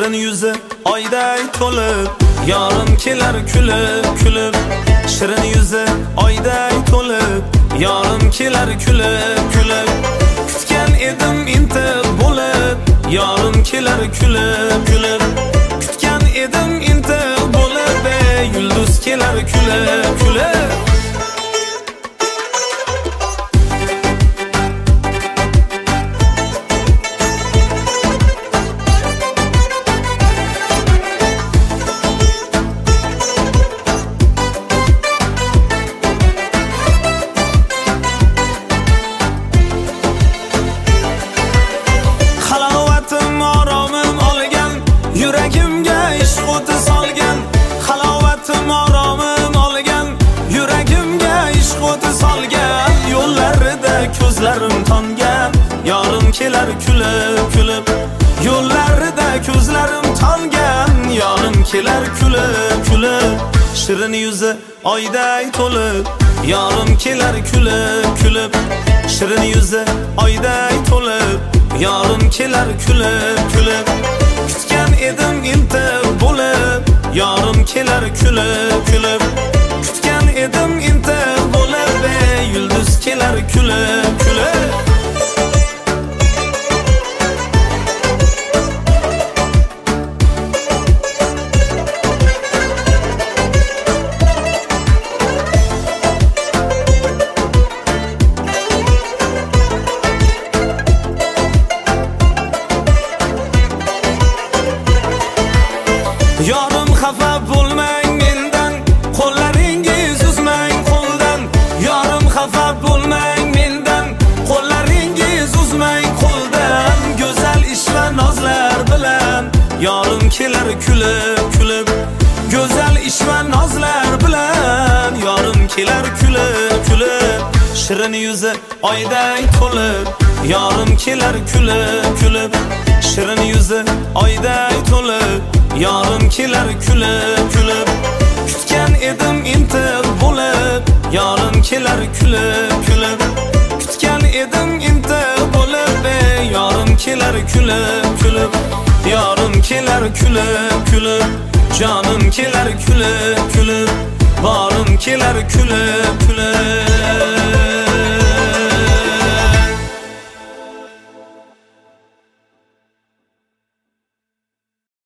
shirin yuzi oyday to'lib, yorim kelar kulib kulib. Shirin yuzi oyday to'lib, yorim kelar kulib kulib. Kutgan edim intiq bo'lib, yorim kelar kulib kulib. Kutgan edim intiq bo'lib, yulduz kelar kulib kulib. Halovatim oromim olgan, yuragimga ishq o'ti solgan. Halovatim oromim olgan, yuragimga ishq o'ti solgan. Yo'llarida ko'zlarim tongan, yorim kelar kulib kulib. Yo'llarida ko'zlarim tongan, yorim kelar kulib kulib. Shirin yuzi oyday to'lib, yorim kelar kulib kulib. Shirin yuzi oyday to'lib, yorim kelar kulib kulib. Kutgan edim intiq bo'lib, yorim kelar kulib kulib. Kutgan edim intiq bo'lib, yulduz kelar kulib kulib. Yorim xafa bo'lmang mendan, qo'llaringiz uzmang qo'ldan. Yorim xafa bo'lmang mendan, qo'llaringiz uzmang qo'ldan. Go'zal ish va nozlar bilan, yorim kelar kulib kulib. Go'zal ish va nozlar bilan, yorim kelar kulib kulib. Shirin yuzi oyday to'lib, yorim kelar kulib kulib. Shirin yuzi oyday to'lib, yorim kelar kulib kulib. Kutgan edim intiq bo'lib, yorim kelar kulib kulib. Kutgan edim intiq bo'lib, yorim kelar kulib kulib. Yorim kelar kulib kulib. Jonim kelar kulib kulib. Borim kelar kulib kulib.